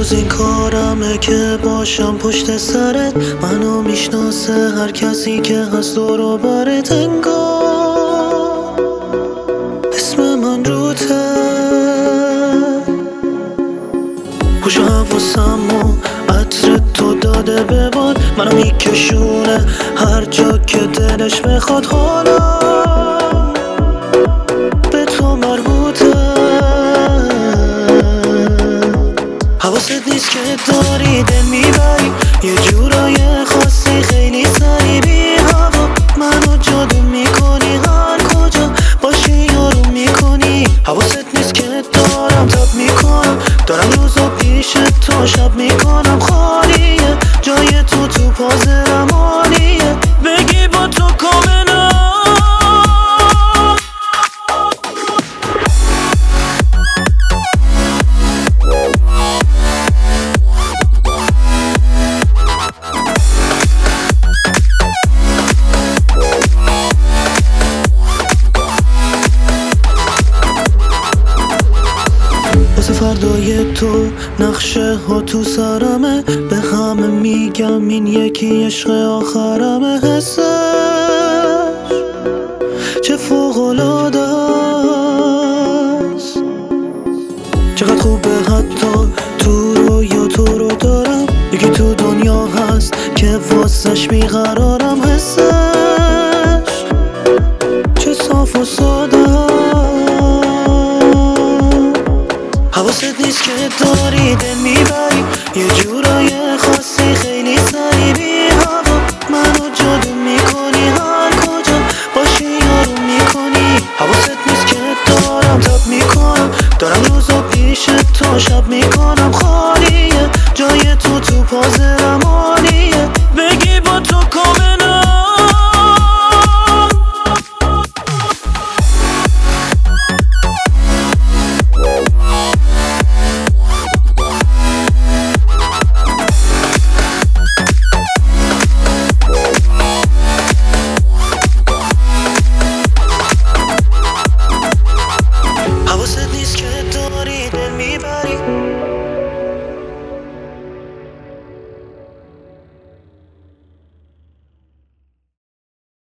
روز این کارمه که باشم پشت سرت، منو میشناسه هر کسی که هست دور و برت. انگار اسم من روته، گوش و حواسم و عطر تو داده به باد، منو میکشونه هر جا که دلش بخواد. حالا به تو مربوطه، حواست نیست که داری دل میبری یه جورای خاصی، خیلی سری بی هوا منو جادو میکنی، هر کجا باشی یارو میکنی. حواست نیست که دارم تب میکنم، دارم روزو پیش تو شب میکنم. خالیه جای تو پازرم عالیه، بگی با تو کامنم. واسه فردای تو نقشه ها تو سرمه، به همه میگم این یکی عشق آخرمه. حسش چه فوق‌العاده است، چقدر خوبه حتی تو رویا تو رو دارم. یکی تو دنیا هست که واسش بیقرارم. حسش